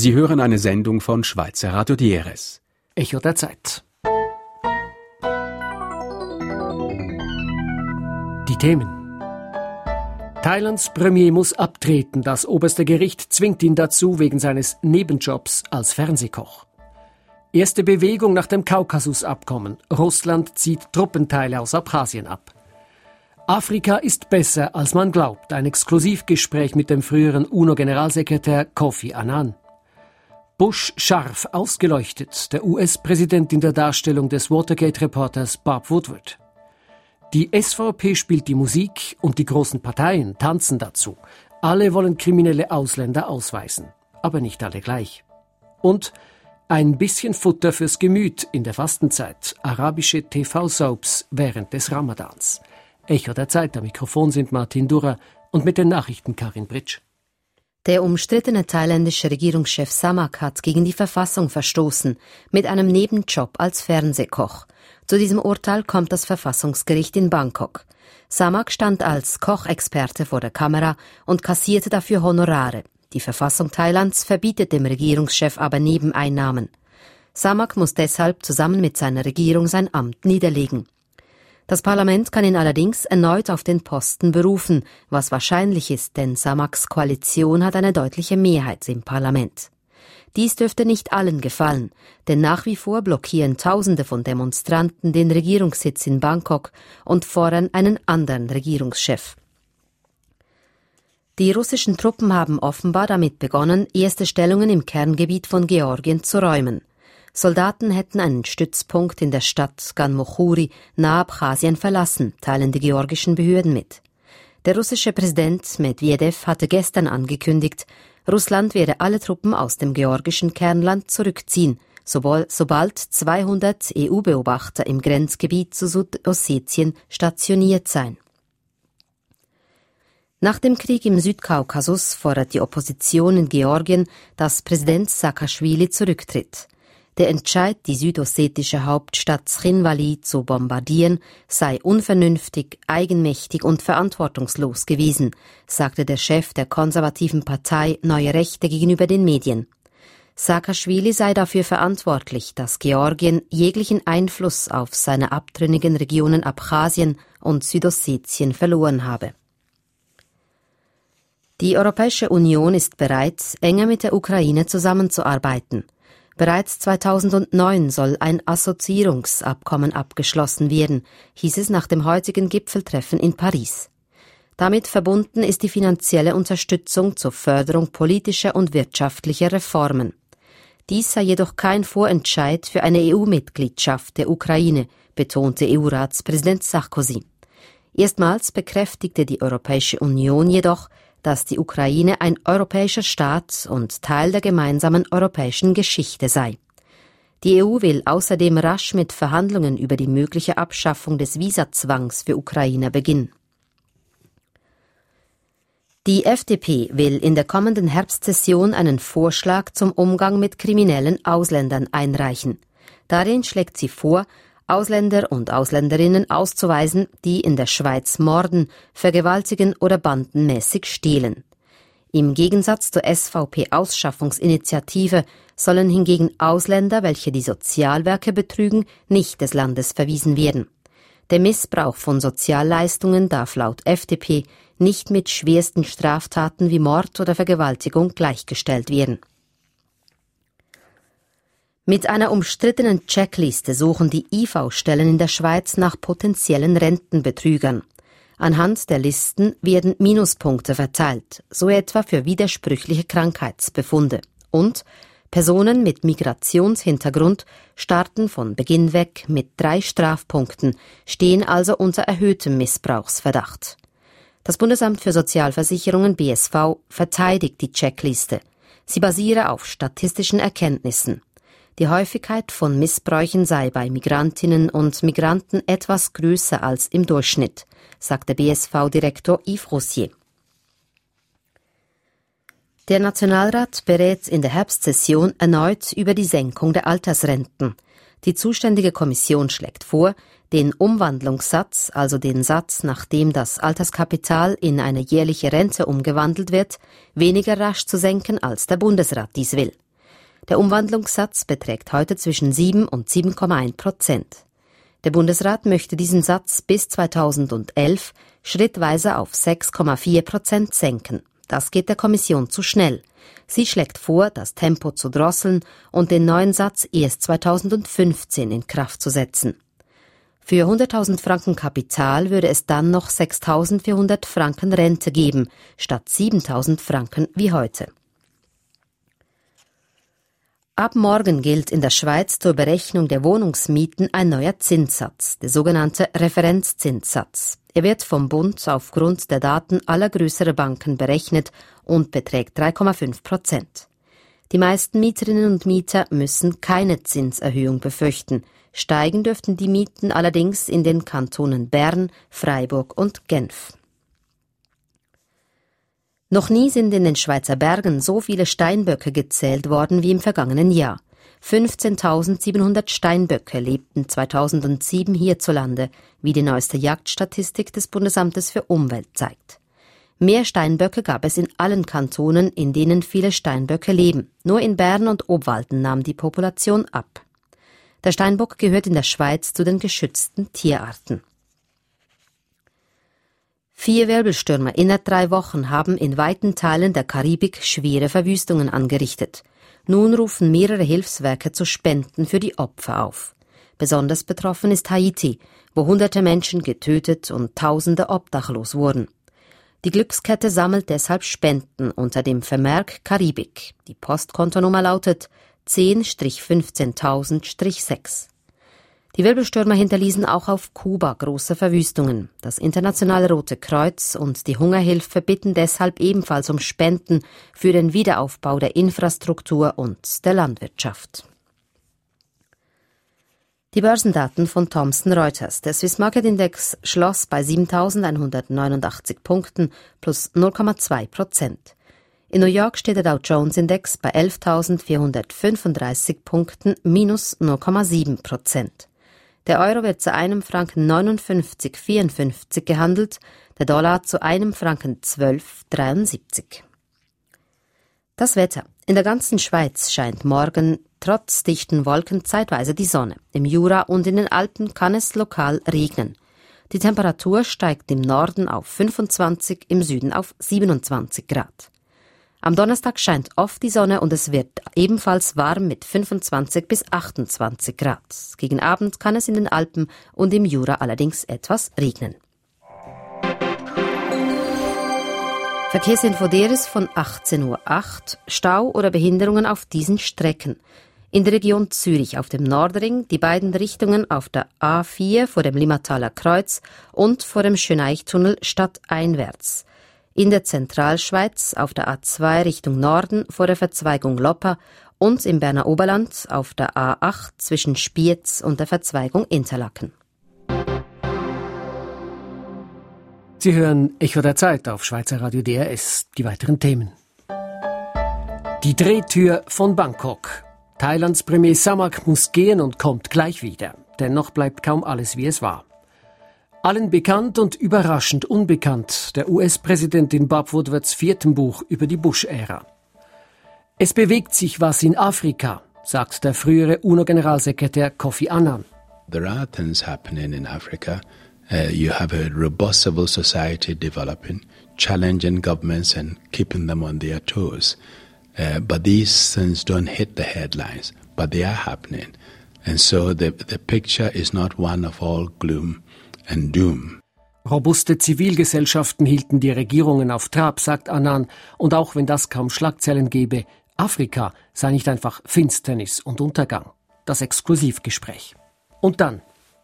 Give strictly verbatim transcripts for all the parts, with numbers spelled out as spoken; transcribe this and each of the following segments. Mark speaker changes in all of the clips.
Speaker 1: Sie hören eine Sendung von Schweizer Radio D R S.
Speaker 2: Echo der Zeit. Die Themen. Thailands Premier muss abtreten. Das oberste Gericht zwingt ihn dazu wegen seines Nebenjobs als Fernsehkoch. Erste Bewegung nach dem Kaukasusabkommen. Russland zieht Truppenteile aus Abchasien ab. Afrika ist besser, als man glaubt. Ein Exklusivgespräch mit dem früheren UNO-Generalsekretär Kofi Annan. Bush scharf ausgeleuchtet. Der U S-Präsident in der Darstellung des Watergate-Reporters Bob Woodward. Die S V P spielt die Musik und die großen Parteien tanzen dazu. Alle wollen kriminelle Ausländer ausweisen, aber nicht alle gleich. Und ein bisschen Futter fürs Gemüt in der Fastenzeit. Arabische T V-Soaps während des Ramadans. Echo der Zeit, am Mikrofon sind Martin Durrer und mit den Nachrichten Karin Britsch.
Speaker 3: Der umstrittene thailändische Regierungschef Samak hat gegen die Verfassung verstoßen, mit einem Nebenjob als Fernsehkoch. Zu diesem Urteil kommt das Verfassungsgericht in Bangkok. Samak stand als Kochexperte vor der Kamera und kassierte dafür Honorare. Die Verfassung Thailands verbietet dem Regierungschef aber Nebeneinnahmen. Samak muss deshalb zusammen mit seiner Regierung sein Amt niederlegen. Das Parlament kann ihn allerdings erneut auf den Posten berufen, was wahrscheinlich ist, denn Samaks Koalition hat eine deutliche Mehrheit im Parlament. Dies dürfte nicht allen gefallen, denn nach wie vor blockieren Tausende von Demonstranten den Regierungssitz in Bangkok und fordern einen anderen Regierungschef. Die russischen Truppen haben offenbar damit begonnen, erste Stellungen im Kerngebiet von Georgien zu räumen. Soldaten hätten einen Stützpunkt in der Stadt Ganmochuri nahe Abchasien verlassen, teilen die georgischen Behörden mit. Der russische Präsident Medvedev hatte gestern angekündigt, Russland werde alle Truppen aus dem georgischen Kernland zurückziehen, sobald zweihundert E U-Beobachter im Grenzgebiet zu Südossetien stationiert seien. Nach dem Krieg im Südkaukasus fordert die Opposition in Georgien, dass Präsident Saakaschwili zurücktritt. Der Entscheid, die südossetische Hauptstadt Cchinvali zu bombardieren, sei unvernünftig, eigenmächtig und verantwortungslos gewesen, sagte der Chef der konservativen Partei Neue Rechte gegenüber den Medien. Saakaschwili sei dafür verantwortlich, dass Georgien jeglichen Einfluss auf seine abtrünnigen Regionen Abchasien und Südossetien verloren habe. Die Europäische Union ist bereit, enger mit der Ukraine zusammenzuarbeiten. Bereits zweitausendneun soll ein Assoziierungsabkommen abgeschlossen werden, hieß es nach dem heutigen Gipfeltreffen in Paris. Damit verbunden ist die finanzielle Unterstützung zur Förderung politischer und wirtschaftlicher Reformen. Dies sei jedoch kein Vorentscheid für eine E U-Mitgliedschaft der Ukraine, betonte E U-Ratspräsident Sarkozy. Erstmals bekräftigte die Europäische Union jedoch, dass die Ukraine ein europäischer Staat und Teil der gemeinsamen europäischen Geschichte sei. Die E U will außerdem rasch mit Verhandlungen über die mögliche Abschaffung des Visazwangs für Ukrainer beginnen. Die F D P will in der kommenden Herbstsession einen Vorschlag zum Umgang mit kriminellen Ausländern einreichen. Darin schlägt sie vor, Ausländer und Ausländerinnen auszuweisen, die in der Schweiz morden, vergewaltigen oder bandenmäßig stehlen. Im Gegensatz zur S V P-Ausschaffungsinitiative sollen hingegen Ausländer, welche die Sozialwerke betrügen, nicht des Landes verwiesen werden. Der Missbrauch von Sozialleistungen darf laut F D P nicht mit schwersten Straftaten wie Mord oder Vergewaltigung gleichgestellt werden. Mit einer umstrittenen Checkliste suchen die I V-Stellen in der Schweiz nach potenziellen Rentenbetrügern. Anhand der Listen werden Minuspunkte verteilt, so etwa für widersprüchliche Krankheitsbefunde. Und Personen mit Migrationshintergrund starten von Beginn weg mit drei Strafpunkten, stehen also unter erhöhtem Missbrauchsverdacht. Das Bundesamt für Sozialversicherungen B S V verteidigt die Checkliste. Sie basiere auf statistischen Erkenntnissen. Die Häufigkeit von Missbräuchen sei bei Migrantinnen und Migranten etwas größer als im Durchschnitt, sagte B S V-Direktor Yves Rossier. Der Nationalrat berät in der Herbstsession erneut über die Senkung der Altersrenten. Die zuständige Kommission schlägt vor, den Umwandlungssatz, also den Satz, nach dem das Alterskapital in eine jährliche Rente umgewandelt wird, weniger rasch zu senken, als der Bundesrat dies will. Der Umwandlungssatz beträgt heute zwischen sieben und sieben Komma eins Prozent. Der Bundesrat möchte diesen Satz bis zweitausendelf schrittweise auf sechs Komma vier Prozent senken. Das geht der Kommission zu schnell. Sie schlägt vor, das Tempo zu drosseln und den neuen Satz erst zweitausendfünfzehn in Kraft zu setzen. Für hunderttausend Franken Kapital würde es dann noch sechstausendvierhundert Franken Rente geben, statt siebentausend Franken wie heute. Ab morgen gilt in der Schweiz zur Berechnung der Wohnungsmieten ein neuer Zinssatz, der sogenannte Referenzzinssatz. Er wird vom Bund aufgrund der Daten aller größeren Banken berechnet und beträgt drei Komma fünf Prozent. Die meisten Mieterinnen und Mieter müssen keine Zinserhöhung befürchten. Steigen dürften die Mieten allerdings in den Kantonen Bern, Freiburg und Genf. Noch nie sind in den Schweizer Bergen so viele Steinböcke gezählt worden wie im vergangenen Jahr. fünfzehntausendsiebenhundert Steinböcke lebten zweitausendsieben hierzulande, wie die neueste Jagdstatistik des Bundesamtes für Umwelt zeigt. Mehr Steinböcke gab es in allen Kantonen, in denen viele Steinböcke leben. Nur in Bern und Obwalden nahm die Population ab. Der Steinbock gehört in der Schweiz zu den geschützten Tierarten. Vier Wirbelstürme innerhalb drei Wochen haben in weiten Teilen der Karibik schwere Verwüstungen angerichtet. Nun rufen mehrere Hilfswerke zu Spenden für die Opfer auf. Besonders betroffen ist Haiti, wo hunderte Menschen getötet und Tausende obdachlos wurden. Die Glückskette sammelt deshalb Spenden unter dem Vermerk Karibik. Die Postkontonummer lautet zehn fünfzehntausend sechs. Die Wirbelstürme hinterließen auch auf Kuba große Verwüstungen. Das Internationale Rote Kreuz und die Hungerhilfe bitten deshalb ebenfalls um Spenden für den Wiederaufbau der Infrastruktur und der Landwirtschaft. Die Börsendaten von Thomson Reuters. Der Swiss Market Index schloss bei siebentausendeinhundertneunundachtzig Punkten plus null Komma zwei Prozent. In New York steht der Dow Jones Index bei elftausendvierhundertfünfunddreißig Punkten minus null Komma sieben Prozent. Der Euro wird zu einem Franken neunundfünfzig Komma vierundfünfzig gehandelt, der Dollar zu einem Franken zwölf Komma dreiundsiebzig. Das Wetter. In der ganzen Schweiz scheint morgen trotz dichten Wolken zeitweise die Sonne. Im Jura und in den Alpen kann es lokal regnen. Die Temperatur steigt im Norden auf fünfundzwanzig, im Süden auf siebenundzwanzig Grad. Am Donnerstag scheint oft die Sonne und es wird ebenfalls warm mit fünfundzwanzig bis achtundzwanzig Grad. Gegen Abend kann es in den Alpen und im Jura allerdings etwas regnen. Verkehrsinfo Deres von achtzehn Uhr acht. Stau oder Behinderungen auf diesen Strecken. In der Region Zürich auf dem Nordring, die beiden Richtungen auf der A vier vor dem Limmataler Kreuz und vor dem Schöneichtunnel stadteinwärts. In der Zentralschweiz auf der A zwei Richtung Norden vor der Verzweigung Loppa und im Berner Oberland auf der A acht zwischen Spiez und der Verzweigung Interlaken.
Speaker 2: Sie hören Echo der Zeit auf Schweizer Radio D R S. Die weiteren Themen. Die Drehtür von Bangkok. Thailands Premier Samak muss gehen und kommt gleich wieder. Dennoch bleibt kaum alles, wie es war. Allen bekannt und überraschend unbekannt der U S-Präsidentin Bob Woodwards viertem Buch über die Bush-Ära. Es bewegt sich was in Afrika, sagt der frühere UNO-Generalsekretär Kofi Annan.
Speaker 4: There are things happening in Africa. Uh, you have a robust civil society developing, challenging governments and keeping them on their toes. Uh, but these things don't hit the headlines, but they are happening. And so the, the picture is not one of all gloom and doom.
Speaker 2: Robuste Zivilgesellschaften hielten die Regierungen auf Trab, sagt Annan. Und auch wenn das kaum Schlagzeilen gäbe, Afrika sei nicht einfach Finsternis und Untergang. Das Exklusivgespräch. Und dann.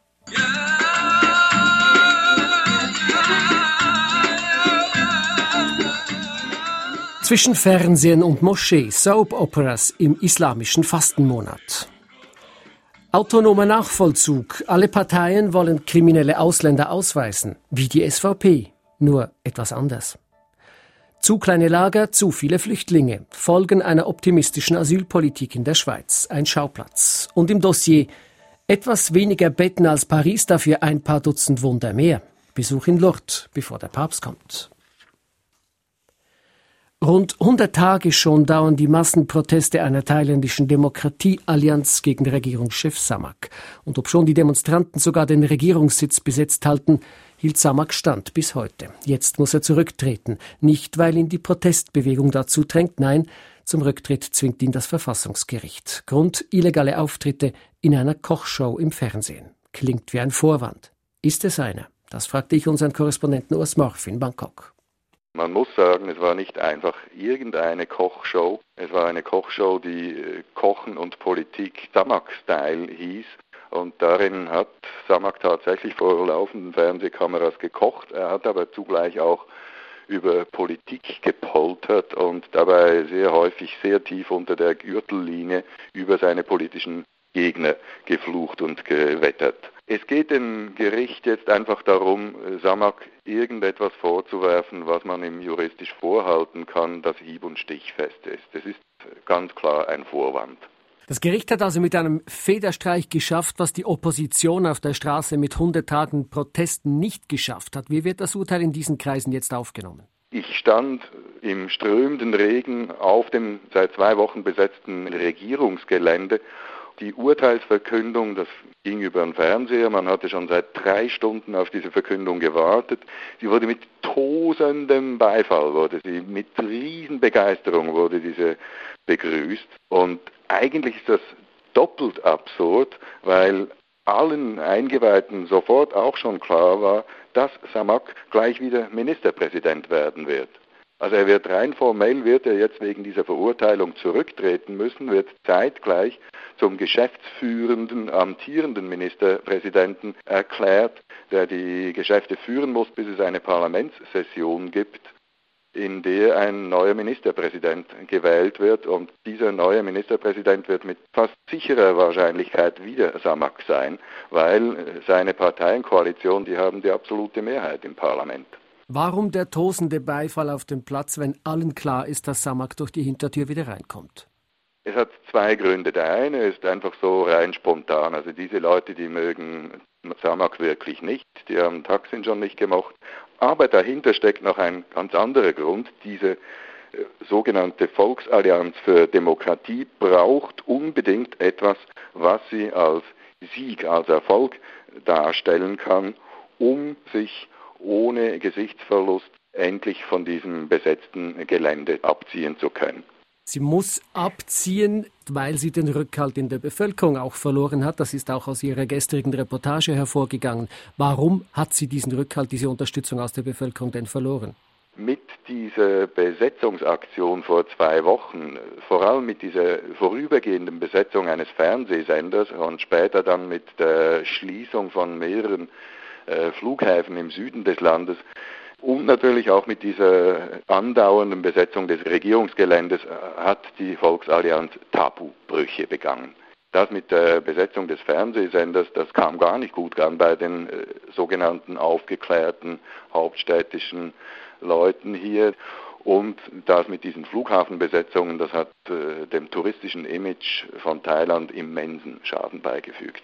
Speaker 2: Zwischen Fernsehen und Moschee, Soap-Operas im islamischen Fastenmonat. Autonomer Nachvollzug. Alle Parteien wollen kriminelle Ausländer ausweisen, wie die S V P, nur etwas anders. Zu kleine Lager, zu viele Flüchtlinge. Folgen einer optimistischen Asylpolitik in der Schweiz. Ein Schauplatz. Und im Dossier etwas weniger Betten als Paris, dafür ein paar Dutzend Wunder mehr. Besuch in Lourdes, bevor der Papst kommt. Rund hundert Tage schon dauern die Massenproteste einer thailändischen Demokratieallianz gegen Regierungschef Samak. Und obschon die Demonstranten sogar den Regierungssitz besetzt halten, hielt Samak stand bis heute. Jetzt muss er zurücktreten. Nicht, weil ihn die Protestbewegung dazu drängt, nein, zum Rücktritt zwingt ihn das Verfassungsgericht. Grund: illegale Auftritte in einer Kochshow im Fernsehen. Klingt wie ein Vorwand. Ist es einer? Das fragte ich unseren Korrespondenten Urs Morf in Bangkok.
Speaker 5: Man muss sagen, es war nicht einfach irgendeine Kochshow. Es war eine Kochshow, die Kochen und Politik Samak-Style hieß. Und darin hat Samak tatsächlich vor laufenden Fernsehkameras gekocht. Er hat aber zugleich auch über Politik gepoltert und dabei sehr häufig sehr tief unter der Gürtellinie über seine politischen Gegner geflucht und gewettert. Es geht dem Gericht jetzt einfach darum, Samak irgendetwas vorzuwerfen, was man ihm juristisch vorhalten kann, das hieb- und stichfest ist. Das ist ganz klar ein Vorwand.
Speaker 2: Das Gericht hat also mit einem Federstreich geschafft, was die Opposition auf der Straße mit hundert Tagen Protesten nicht geschafft hat. Wie wird das Urteil in diesen Kreisen jetzt aufgenommen?
Speaker 5: Ich stand im strömenden Regen auf dem seit zwei Wochen besetzten Regierungsgelände. Die Urteilsverkündung, das ging über den Fernseher, man hatte schon seit drei Stunden auf diese Verkündung gewartet. Sie wurde mit tosendem Beifall, wurde sie mit Riesenbegeisterung wurde diese begrüßt. Und eigentlich ist das doppelt absurd, weil allen Eingeweihten sofort auch schon klar war, dass Samak gleich wieder Ministerpräsident werden wird. Also er wird rein formell, wird er jetzt wegen dieser Verurteilung zurücktreten müssen, wird zeitgleich zum geschäftsführenden, amtierenden Ministerpräsidenten erklärt, der die Geschäfte führen muss, bis es eine Parlamentssession gibt, in der ein neuer Ministerpräsident gewählt wird. Und dieser neue Ministerpräsident wird mit fast sicherer Wahrscheinlichkeit wieder Samak sein, weil seine Parteienkoalition, die haben die absolute Mehrheit im Parlament.
Speaker 2: Warum der tosende Beifall auf dem Platz, wenn allen klar ist, dass Samak durch die Hintertür wieder reinkommt?
Speaker 5: Es hat zwei Gründe. Der eine ist einfach so rein spontan. Also diese Leute, die mögen Samak wirklich nicht, die haben Thaksin schon nicht gemocht. Aber dahinter steckt noch ein ganz anderer Grund. Diese äh, sogenannte Volksallianz für Demokratie braucht unbedingt etwas, was sie als Sieg, als Erfolg darstellen kann, um sich ohne Gesichtsverlust endlich von diesem besetzten Gelände abziehen zu können.
Speaker 2: Sie muss abziehen, weil sie den Rückhalt in der Bevölkerung auch verloren hat. Das ist auch aus ihrer gestrigen Reportage hervorgegangen. Warum hat sie diesen Rückhalt, diese Unterstützung aus der Bevölkerung denn verloren?
Speaker 5: Mit dieser Besetzungsaktion vor zwei Wochen, vor allem mit dieser vorübergehenden Besetzung eines Fernsehsenders und später dann mit der Schließung von mehreren äh, Flughäfen im Süden des Landes, und natürlich auch mit dieser andauernden Besetzung des Regierungsgeländes hat die Volksallianz Tabubrüche begangen. Das mit der Besetzung des Fernsehsenders, das kam gar nicht gut an bei den äh, sogenannten aufgeklärten hauptstädtischen Leuten hier. Und das mit diesen Flughafenbesetzungen, das hat äh, dem touristischen Image von Thailand immensen Schaden beigefügt.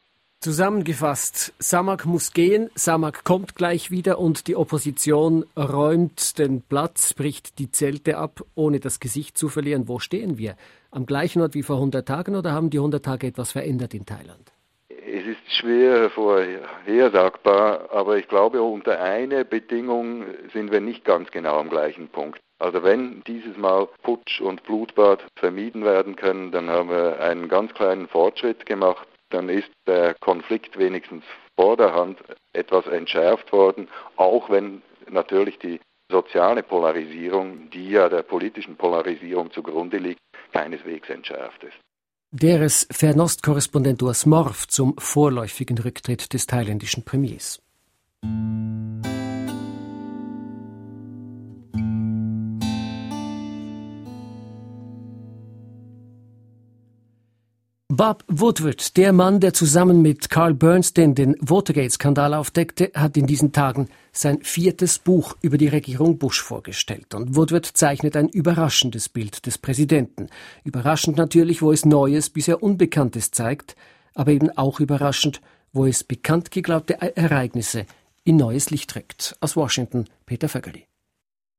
Speaker 2: Zusammengefasst, Samak muss gehen, Samak kommt gleich wieder und die Opposition räumt den Platz, bricht die Zelte ab, ohne das Gesicht zu verlieren. Wo stehen wir? Am gleichen Ort wie vor hundert Tagen oder haben die hundert Tage etwas verändert in Thailand?
Speaker 5: Es ist schwer vorhersagbar, aber ich glaube, unter einer Bedingung sind wir nicht ganz genau am gleichen Punkt. Also wenn dieses Mal Putsch und Blutbad vermieden werden können, dann haben wir einen ganz kleinen Fortschritt gemacht. Dann ist der Konflikt wenigstens vor der Hand etwas entschärft worden, auch wenn natürlich die soziale Polarisierung, die ja der politischen Polarisierung zugrunde liegt, keineswegs entschärft ist.
Speaker 2: Deres Fernost-Korrespondent Urs Morf zum vorläufigen Rücktritt des thailändischen Premiers. Bob Woodward, der Mann, der zusammen mit Carl Bernstein den Watergate-Skandal aufdeckte, hat in diesen Tagen sein viertes Buch über die Regierung Bush vorgestellt. Und Woodward zeichnet ein überraschendes Bild des Präsidenten. Überraschend natürlich, wo es Neues, bisher Unbekanntes zeigt, aber eben auch überraschend, wo es bekannt geglaubte Ereignisse in neues Licht rückt. Aus Washington, Peter Vögeli.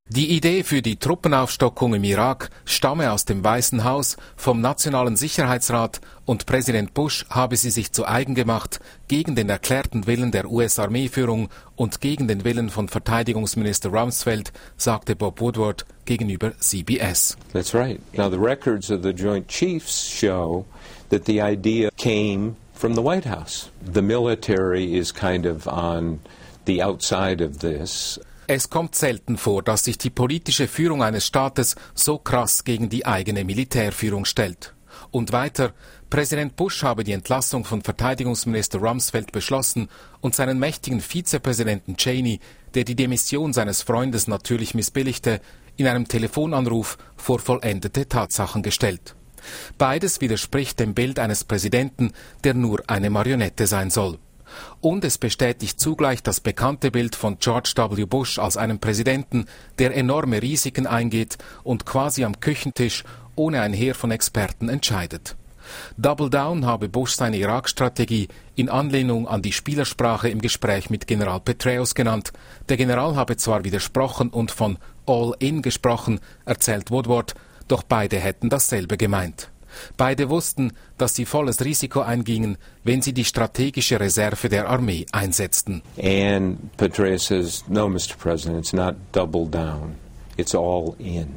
Speaker 6: Die Idee für die Truppenaufstockung im Irak stamme aus dem Weißen Haus, vom Nationalen Sicherheitsrat, und Präsident Bush habe sie sich zu eigen gemacht, gegen den erklärten Willen der U S-Armeeführung und gegen den Willen von Verteidigungsminister Rumsfeld, sagte Bob Woodward gegenüber C B S.
Speaker 7: That's right. Now the records of the Joint Chiefs show that the idea came from the White House. The military is kind of on the outside of this.
Speaker 6: Es kommt selten vor, dass sich die politische Führung eines Staates so krass gegen die eigene Militärführung stellt. Und weiter, Präsident Bush habe die Entlassung von Verteidigungsminister Rumsfeld beschlossen und seinen mächtigen Vizepräsidenten Cheney, der die Demission seines Freundes natürlich missbilligte, in einem Telefonanruf vor vollendete Tatsachen gestellt. Beides widerspricht dem Bild eines Präsidenten, der nur eine Marionette sein soll. Und es bestätigt zugleich das bekannte Bild von George W. Bush als einem Präsidenten, der enorme Risiken eingeht und quasi am Küchentisch ohne ein Heer von Experten entscheidet. Double Down habe Bush seine Irak-Strategie in Anlehnung an die Spielersprache im Gespräch mit General Petraeus genannt. Der General habe zwar widersprochen und von All-In gesprochen, erzählt Woodward, doch beide hätten dasselbe gemeint. Beide wussten, dass sie volles Risiko eingingen, wenn sie die strategische Reserve der Armee einsetzten.
Speaker 7: And Petraeus says, no, Mister President, it's not double down, it's all in.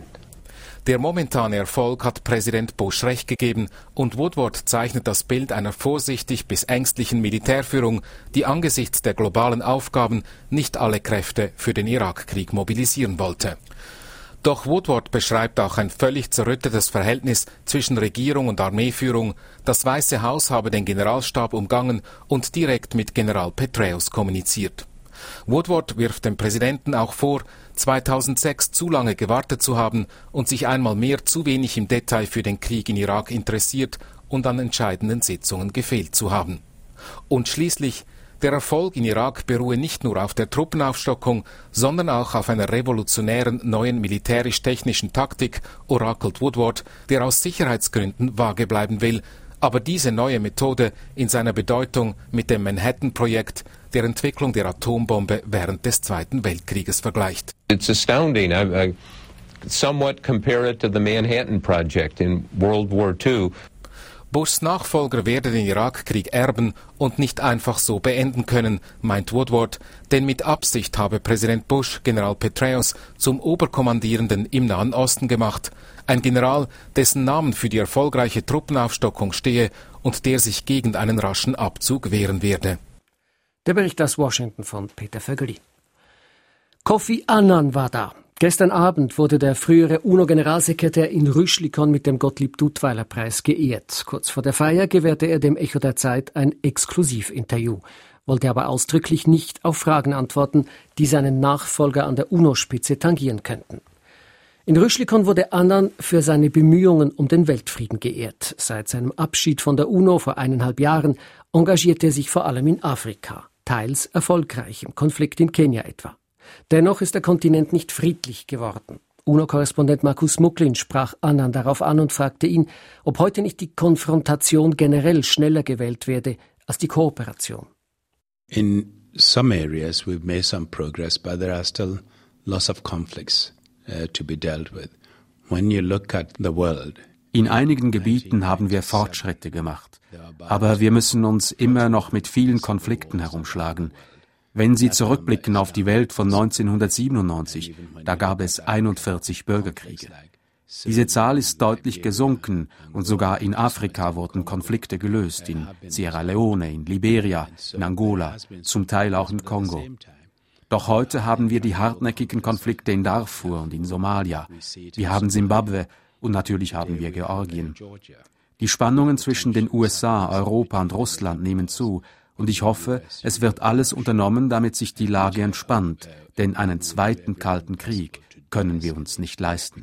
Speaker 6: Der momentane Erfolg hat Präsident Bush recht gegeben und Woodward zeichnet das Bild einer vorsichtig bis ängstlichen Militärführung, die angesichts der globalen Aufgaben nicht alle Kräfte für den Irakkrieg mobilisieren wollte. Doch Woodward beschreibt auch ein völlig zerrüttetes Verhältnis zwischen Regierung und Armeeführung. Das Weiße Haus habe den Generalstab umgangen und direkt mit General Petraeus kommuniziert. Woodward wirft dem Präsidenten auch vor, zweitausendsechs zu lange gewartet zu haben und sich einmal mehr zu wenig im Detail für den Krieg in Irak interessiert und an entscheidenden Sitzungen gefehlt zu haben. Und schließlich, der Erfolg in Irak beruhe nicht nur auf der Truppenaufstockung, sondern auch auf einer revolutionären neuen militärisch-technischen Taktik, orakelt Woodward, der aus Sicherheitsgründen vage bleiben will, aber diese neue Methode in seiner Bedeutung mit dem Manhattan-Projekt, der Entwicklung der Atombombe während des Zweiten Weltkrieges vergleicht.
Speaker 7: It's astounding. I, I somewhat compare it to the Manhattan Project in World War Two.
Speaker 6: Bushs Nachfolger werde den Irakkrieg erben und nicht einfach so beenden können, meint Woodward, denn mit Absicht habe Präsident Bush General Petraeus zum Oberkommandierenden im Nahen Osten gemacht, ein General, dessen Namen für die erfolgreiche Truppenaufstockung stehe und der sich gegen einen raschen Abzug wehren werde.
Speaker 2: Der Bericht aus Washington von Peter Vögeli. Kofi Annan war da. Gestern Abend wurde der frühere UNO-Generalsekretär in Rüschlikon mit dem Gottlieb-Duttweiler-Preis geehrt. Kurz vor der Feier gewährte er dem Echo der Zeit ein Exklusivinterview, wollte aber ausdrücklich nicht auf Fragen antworten, die seinen Nachfolger an der UNO-Spitze tangieren könnten. In Rüschlikon wurde Annan für seine Bemühungen um den Weltfrieden geehrt. Seit seinem Abschied von der UNO vor eineinhalb Jahren engagierte er sich vor allem in Afrika, teils erfolgreich, im Konflikt in Kenia etwa. Dennoch ist der Kontinent nicht friedlich geworden. UNO-Korrespondent Markus Mucklin sprach Annan darauf an und fragte ihn, ob heute nicht die Konfrontation generell schneller gewählt werde als die Kooperation.
Speaker 4: In some areas we've made some progress, but there are still lots of conflicts uh, to be dealt with. When you look at the world,
Speaker 1: in einigen Gebieten haben wir Fortschritte gemacht, aber wir müssen uns immer noch mit vielen Konflikten herumschlagen. Wenn Sie zurückblicken auf die Welt von neunzehnhundertsiebenundneunzig, da gab es einundvierzig Bürgerkriege. Diese Zahl ist deutlich gesunken und sogar in Afrika wurden Konflikte gelöst, in Sierra Leone, in Liberia, in Angola, zum Teil auch im Kongo. Doch heute haben wir die hartnäckigen Konflikte in Darfur und in Somalia. Wir haben Simbabwe und natürlich haben wir Georgien. Die Spannungen zwischen den U S A, Europa und Russland nehmen zu. Und ich hoffe, es wird alles unternommen, damit sich die Lage entspannt, denn einen zweiten Kalten Krieg können wir uns nicht leisten.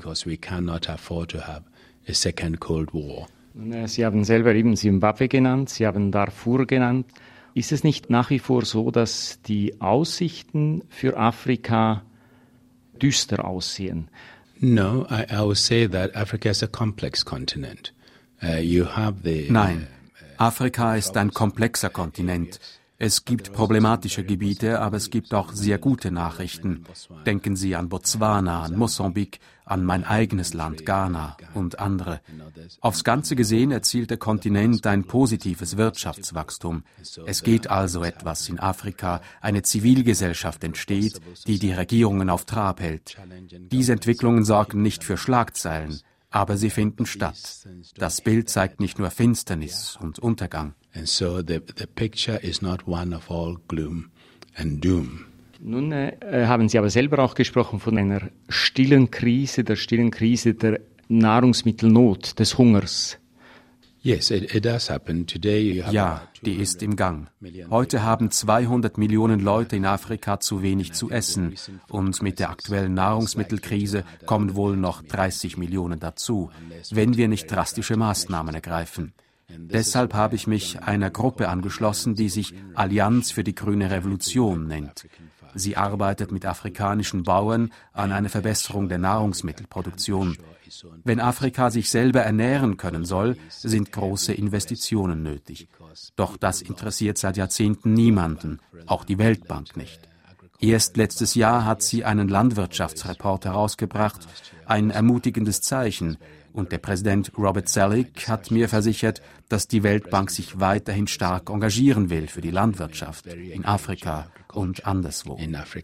Speaker 8: Sie haben selber eben Simbabwe genannt, Sie haben Darfur genannt. Ist es nicht nach wie vor so, dass die Aussichten für Afrika düster aussehen?
Speaker 4: No, I, I would say that Africa is a complex continent. Uh, you have the,
Speaker 1: Nein. Afrika ist ein komplexer Kontinent. Es gibt problematische Gebiete, aber es gibt auch sehr gute Nachrichten. Denken Sie an Botswana, an Mosambik, an mein eigenes Land, Ghana und andere. Aufs Ganze gesehen erzielt der Kontinent ein positives Wirtschaftswachstum. Es geht also etwas in Afrika, eine Zivilgesellschaft entsteht, die die Regierungen auf Trab hält. Diese Entwicklungen sorgen nicht für Schlagzeilen, aber sie finden statt. Das Bild zeigt nicht nur Finsternis und Untergang.
Speaker 4: And so the, the picture is not one of all gloom and doom.
Speaker 8: Nun äh, haben Sie aber selber auch gesprochen von einer stillen Krise, der stillen Krise der Nahrungsmittelnot, des Hungers.
Speaker 4: Yes, it, it does happen. Today you have
Speaker 1: Ja, die ist im Gang. Heute haben zweihundert Millionen Leute in Afrika zu wenig zu essen und mit der aktuellen Nahrungsmittelkrise kommen wohl noch dreißig Millionen dazu, wenn wir nicht drastische Maßnahmen ergreifen. Deshalb habe ich mich einer Gruppe angeschlossen, die sich Allianz für die grüne Revolution nennt. Sie arbeitet mit afrikanischen Bauern an einer Verbesserung der Nahrungsmittelproduktion. Wenn Afrika sich selber ernähren können soll, sind große Investitionen nötig. Doch das interessiert seit Jahrzehnten niemanden, auch die Weltbank nicht. Erst letztes Jahr hat sie einen Landwirtschaftsreport herausgebracht, ein ermutigendes Zeichen. Und der Präsident Robert Zoellick hat mir versichert, dass die Weltbank sich weiterhin stark engagieren will für die Landwirtschaft in Afrika und anderswo.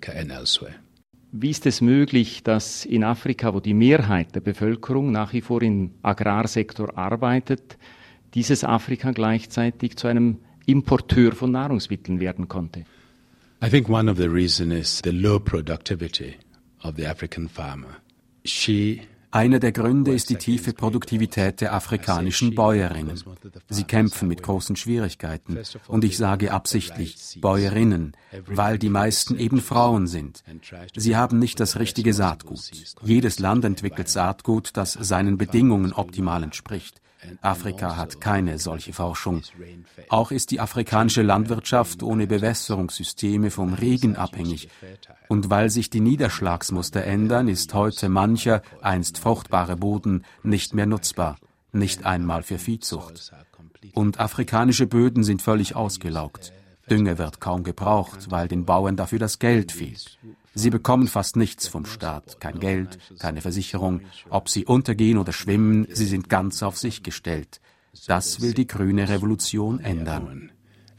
Speaker 8: Wie ist es möglich, dass in Afrika, wo die Mehrheit der Bevölkerung nach wie vor im Agrarsektor arbeitet, dieses Afrika gleichzeitig zu einem Importeur von Nahrungsmitteln werden konnte?
Speaker 4: I think one of the reasons is the low productivity of the African farmer. She
Speaker 1: Einer der Gründe ist die tiefe Produktivität der afrikanischen Bäuerinnen. Sie kämpfen mit großen Schwierigkeiten. Und ich sage absichtlich Bäuerinnen, weil die meisten eben Frauen sind. Sie haben nicht das richtige Saatgut. Jedes Land entwickelt Saatgut, das seinen Bedingungen optimal entspricht. Afrika hat keine solche Forschung. Auch ist die afrikanische Landwirtschaft ohne Bewässerungssysteme vom Regen abhängig. Und weil sich die Niederschlagsmuster ändern, ist heute mancher einst fruchtbare Boden nicht mehr nutzbar, nicht einmal für Viehzucht. Und afrikanische Böden sind völlig ausgelaugt. Dünger wird kaum gebraucht, weil den Bauern dafür das Geld fehlt. Sie bekommen fast nichts vom Staat, kein Geld, keine Versicherung. Ob sie untergehen oder schwimmen, sie sind ganz auf sich gestellt. Das will die grüne Revolution ändern.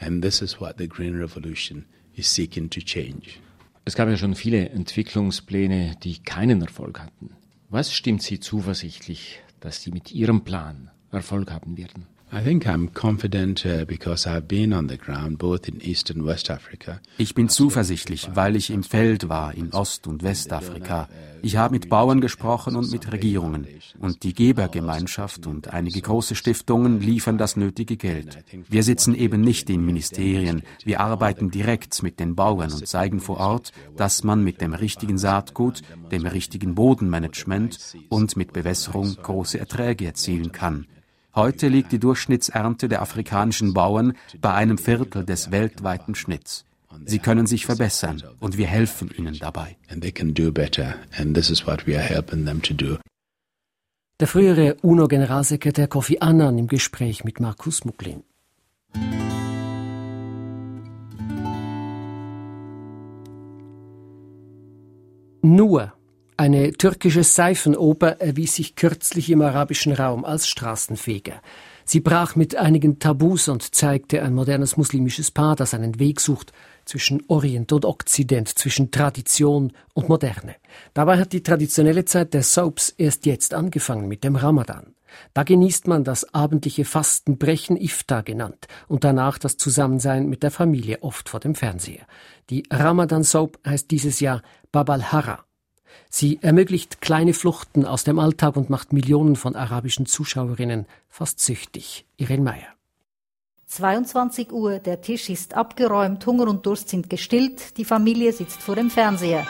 Speaker 8: Es gab ja schon viele Entwicklungspläne, die keinen Erfolg hatten. Was stimmt Sie zuversichtlich, dass Sie mit Ihrem Plan Erfolg haben werden?
Speaker 4: I think I'm confident uh, because I've been on the ground both in East and West Africa.
Speaker 1: Ich bin zuversichtlich, weil ich im Feld war in Ost- und Westafrika. Ich habe mit Bauern gesprochen und mit Regierungen. Und die Gebergemeinschaft und einige große Stiftungen liefern das nötige Geld. Wir sitzen eben nicht in Ministerien. Wir arbeiten direkt mit den Bauern und zeigen vor Ort, dass man mit dem richtigen Saatgut, dem richtigen Bodenmanagement und mit Bewässerung große Erträge erzielen kann. Heute liegt die Durchschnittsernte der afrikanischen Bauern bei einem Viertel des weltweiten Schnitts. Sie können sich verbessern und wir helfen ihnen dabei.
Speaker 2: Der frühere UNO-Generalsekretär Kofi Annan im Gespräch mit Markus Mucklin. Nur eine türkische Seifenoper erwies sich kürzlich im arabischen Raum als Straßenfeger. Sie brach mit einigen Tabus und zeigte ein modernes muslimisches Paar, das einen Weg sucht zwischen Orient und Okzident, zwischen Tradition und Moderne. Dabei hat die traditionelle Zeit der Soaps erst jetzt angefangen mit dem Ramadan. Da genießt man das abendliche Fastenbrechen, Iftar genannt, und danach das Zusammensein mit der Familie, oft vor dem Fernseher. Die Ramadan-Soap heißt dieses Jahr Bab al-Hara. Sie ermöglicht kleine Fluchten aus dem Alltag und macht Millionen von arabischen Zuschauerinnen fast süchtig. Irene Meyer.
Speaker 9: zweiundzwanzig Uhr, der Tisch ist abgeräumt, Hunger und Durst sind gestillt, die Familie sitzt vor dem Fernseher.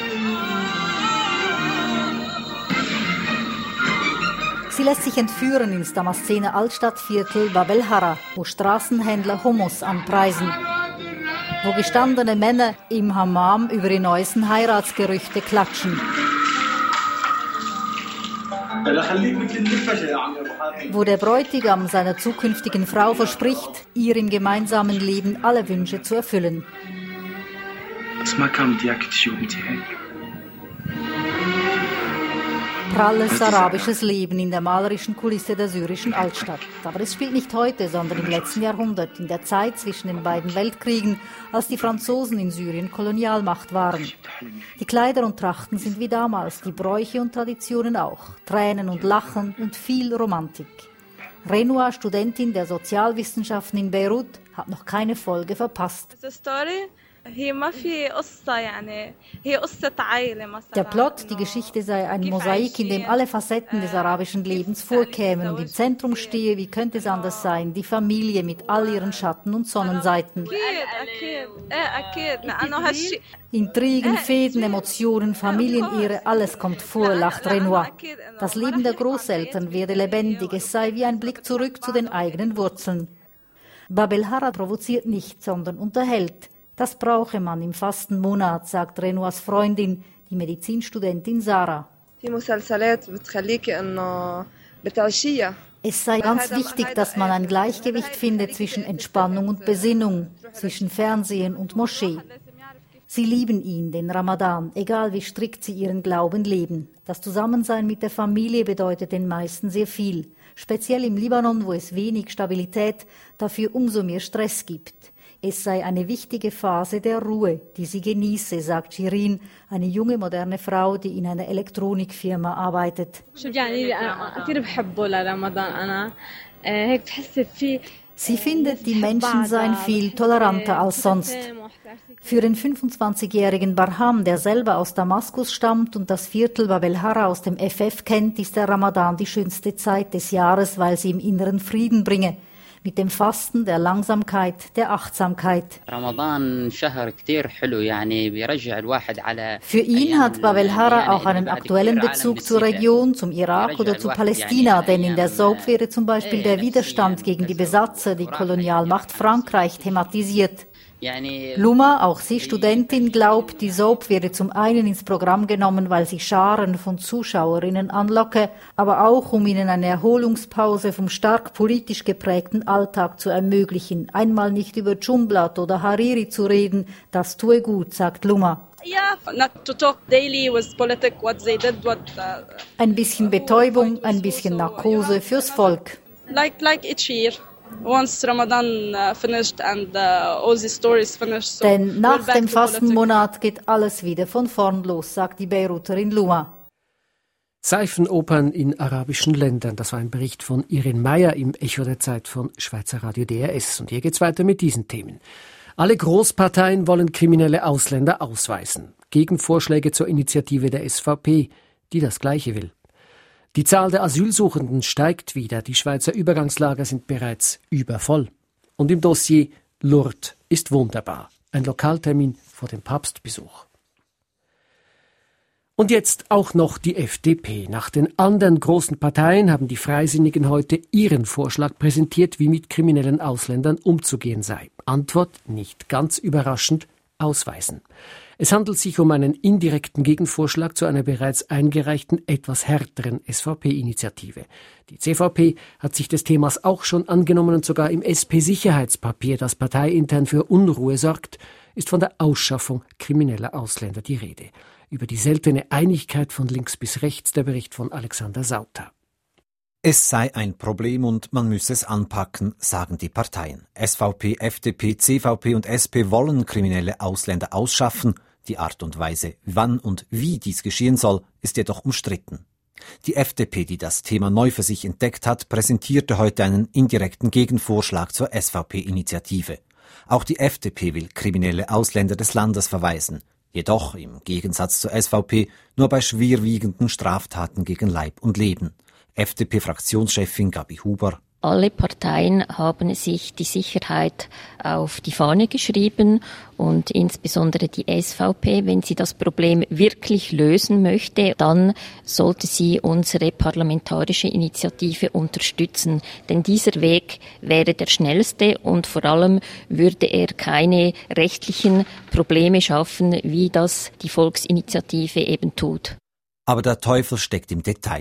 Speaker 9: Sie lässt sich entführen ins Damaszener Altstadtviertel Bab el-Hara, wo Straßenhändler Hummus anpreisen, wo gestandene Männer im Hammam über die neuesten Heiratsgerüchte klatschen. wo der Bräutigam seiner zukünftigen Frau verspricht, ihr im gemeinsamen Leben alle Wünsche zu erfüllen. Pralles arabisches Leben in der malerischen Kulisse der syrischen Altstadt. Aber es spielt nicht heute, sondern im letzten Jahrhundert, in der Zeit zwischen den beiden Weltkriegen, als die Franzosen in Syrien Kolonialmacht waren. Die Kleider und Trachten sind wie damals, die Bräuche und Traditionen auch. Tränen und Lachen und viel Romantik. Renoir, Studentin der Sozialwissenschaften in Beirut, hat noch keine Folge verpasst. Der Plot, die Geschichte sei ein Mosaik, in dem alle Facetten des arabischen Lebens vorkämen und im Zentrum stehe, wie könnte es anders sein, die Familie mit all ihren Schatten und Sonnenseiten. Intrigen, Fäden, Emotionen, Familienehre, alles kommt vor, lacht Renoir. Das Leben der Großeltern werde lebendig, es sei wie ein Blick zurück zu den eigenen Wurzeln. Bab el-Hara provoziert nicht, sondern unterhält. Das brauche man im Fastenmonat, sagt Renoirs Freundin, die Medizinstudentin Sarah. Es sei ganz wichtig, dass man ein Gleichgewicht findet zwischen Entspannung und Besinnung, zwischen Fernsehen und Moschee. Sie lieben ihn, den Ramadan, egal wie strikt sie ihren Glauben leben. Das Zusammensein mit der Familie bedeutet den meisten sehr viel. Speziell im Libanon, wo es wenig Stabilität, dafür umso mehr Stress gibt. Es sei eine wichtige Phase der Ruhe, die sie genieße, sagt Shirin, eine junge, moderne Frau, die in einer Elektronikfirma arbeitet. Sie findet, die Menschen seien viel toleranter als sonst. Für den fünfundzwanzigjährigen Barham, der selber aus Damaskus stammt und das Viertel Bab el-Hara aus dem F F kennt, ist der Ramadan die schönste Zeit des Jahres, weil sie ihm inneren Frieden bringe. Mit dem Fasten, der Langsamkeit, der Achtsamkeit. Für ihn hat Bab el-Hara auch einen aktuellen Bezug zur Region, zum Irak oder zu Palästina, denn in der Soap wäre zum Beispiel der Widerstand gegen die Besatzer, die Kolonialmacht Frankreich, thematisiert. Luma, auch sie Studentin, glaubt, die Soap werde zum einen ins Programm genommen, weil sie Scharen von Zuschauerinnen anlocke, aber auch, um ihnen eine Erholungspause vom stark politisch geprägten Alltag zu ermöglichen. Einmal nicht über Jumblat oder Hariri zu reden, das tue gut, sagt Luma. Ein bisschen Betäubung, ein bisschen Narkose fürs Volk.
Speaker 10: Like, like each year. Once Ramadan uh, finished and uh, all the stories finished. So
Speaker 9: Denn nach dem Fastenmonat geht alles wieder von vorn los, sagt die Beiruterin Luma.
Speaker 2: Seifenopern in arabischen Ländern. Das war ein Bericht von Irene Meyer im Echo der Zeit von Schweizer Radio D R S. Und hier geht's weiter mit diesen Themen. Alle Großparteien wollen kriminelle Ausländer ausweisen. Gegenvorschläge zur Initiative der S V P, die das Gleiche will. Die Zahl der Asylsuchenden steigt wieder. Die Schweizer Übergangslager sind bereits übervoll. Und im Dossier Lourdes ist wunderbar. Ein Lokaltermin vor dem Papstbesuch. Und jetzt auch noch die F D P. Nach den anderen großen Parteien haben die Freisinnigen heute ihren Vorschlag präsentiert, wie mit kriminellen Ausländern umzugehen sei. Antwort, nicht ganz überraschend, ausweisen. Es handelt sich um einen indirekten Gegenvorschlag zu einer bereits eingereichten, etwas härteren S V P-Initiative. Die C V P hat sich des Themas auch schon angenommen und sogar im S P-Sicherheitspapier, das parteiintern für Unruhe sorgt, ist von der Ausschaffung krimineller Ausländer die Rede. Über die seltene Einigkeit von links bis rechts der Bericht von Alexander Sauter.
Speaker 11: Es sei ein Problem und man müsse es anpacken, sagen die Parteien. S V P, F D P, C V P und S P wollen kriminelle Ausländer ausschaffen. Die Art und Weise, wann und wie dies geschehen soll, ist jedoch umstritten. Die F D P, die das Thema neu für sich entdeckt hat, präsentierte heute einen indirekten Gegenvorschlag zur S V P-Initiative. Auch die F D P will kriminelle Ausländer des Landes verweisen. Jedoch, im Gegensatz zur S V P, nur bei schwerwiegenden Straftaten gegen Leib und Leben. F D P-Fraktionschefin Gabi Huber.
Speaker 12: Alle Parteien haben sich die Sicherheit auf die Fahne geschrieben und insbesondere die S V P, wenn sie das Problem wirklich lösen möchte, dann sollte sie unsere parlamentarische Initiative unterstützen. Denn dieser Weg wäre der schnellste und vor allem würde er keine rechtlichen Probleme schaffen, wie das die Volksinitiative eben tut.
Speaker 11: Aber der Teufel steckt im Detail.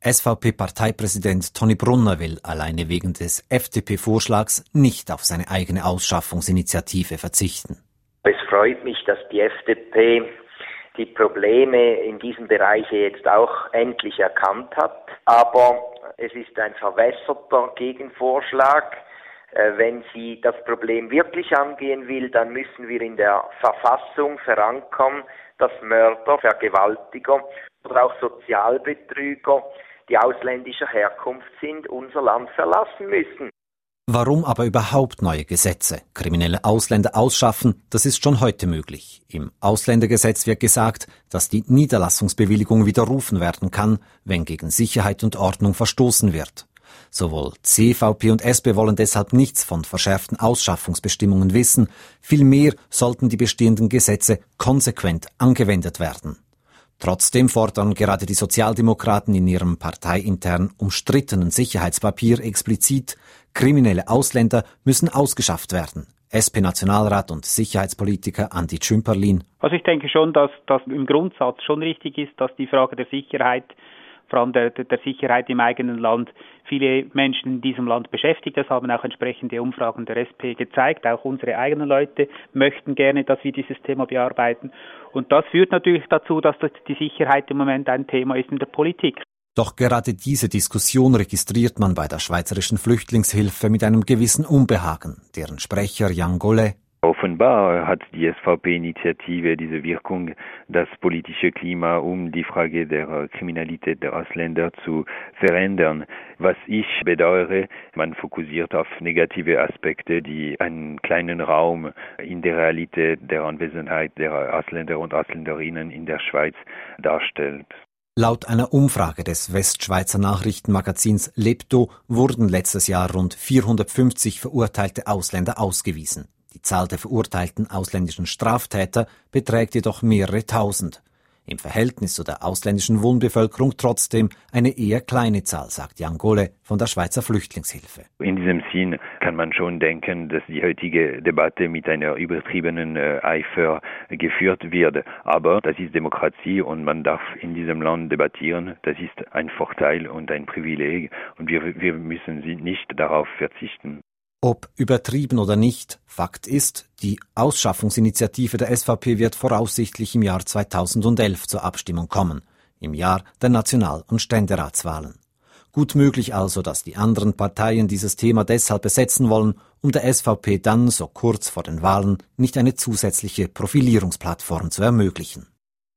Speaker 11: S V P-Parteipräsident Toni Brunner will alleine wegen des F D P-Vorschlags nicht auf seine eigene Ausschaffungsinitiative verzichten.
Speaker 13: Es freut mich, dass die F D P die Probleme in diesem Bereich jetzt auch endlich erkannt hat. Aber es ist ein verwässerter Gegenvorschlag. Wenn sie das Problem wirklich angehen will, dann müssen wir in der Verfassung verankern, dass Mörder, Vergewaltiger oder auch Sozialbetrüger, die ausländischer Herkunft sind, unser Land verlassen müssen.
Speaker 11: Warum aber überhaupt neue Gesetze? Kriminelle Ausländer ausschaffen, das ist schon heute möglich. Im Ausländergesetz wird gesagt, dass die Niederlassungsbewilligung widerrufen werden kann, wenn gegen Sicherheit und Ordnung verstoßen wird. Sowohl C V P und S P wollen deshalb nichts von verschärften Ausschaffungsbestimmungen wissen. Vielmehr sollten die bestehenden Gesetze konsequent angewendet werden. Trotzdem fordern gerade die Sozialdemokraten in ihrem parteiintern umstrittenen Sicherheitspapier explizit, kriminelle Ausländer müssen ausgeschafft werden. S P-Nationalrat und Sicherheitspolitiker Andi Tschümperlin.
Speaker 14: Also ich denke schon, dass das im Grundsatz schon richtig ist, dass die Frage der Sicherheit, vor allem der, der Sicherheit im eigenen Land, viele Menschen in diesem Land beschäftigt. Das haben auch entsprechende Umfragen der S P gezeigt. Auch unsere eigenen Leute möchten gerne, dass wir dieses Thema bearbeiten. Und das führt natürlich dazu, dass die Sicherheit im Moment ein Thema ist in der Politik.
Speaker 11: Doch gerade diese Diskussion registriert man bei der Schweizerischen Flüchtlingshilfe mit einem gewissen Unbehagen. Deren Sprecher Jan Gollet:
Speaker 15: Offenbar hat die S V P-Initiative diese Wirkung, das politische Klima um die Frage der Kriminalität der Ausländer zu verändern. Was ich bedauere, man fokussiert auf negative Aspekte, die einen kleinen Raum in der Realität der Anwesenheit der Ausländer und Ausländerinnen in der Schweiz darstellt.
Speaker 11: Laut einer Umfrage des Westschweizer Nachrichtenmagazins Lepto wurden letztes Jahr rund vierhundertfünfzig verurteilte Ausländer ausgewiesen. Die Zahl der verurteilten ausländischen Straftäter beträgt jedoch mehrere tausend. Im Verhältnis zu der ausländischen Wohnbevölkerung trotzdem eine eher kleine Zahl, sagt Jan Gollet von der Schweizer Flüchtlingshilfe.
Speaker 15: In diesem Sinn kann man schon denken, dass die heutige Debatte mit einer übertriebenen äh, Eifer geführt wird. Aber das ist Demokratie und man darf in diesem Land debattieren. Das ist ein Vorteil und ein Privileg und wir, wir müssen nicht darauf verzichten.
Speaker 11: Ob übertrieben oder nicht, Fakt ist, die Ausschaffungsinitiative der S V P wird voraussichtlich im Jahr zweitausendelf zur Abstimmung kommen, im Jahr der National- und Ständeratswahlen. Gut möglich also, dass die anderen Parteien dieses Thema deshalb besetzen wollen, um der S V P dann so kurz vor den Wahlen nicht eine zusätzliche Profilierungsplattform zu ermöglichen.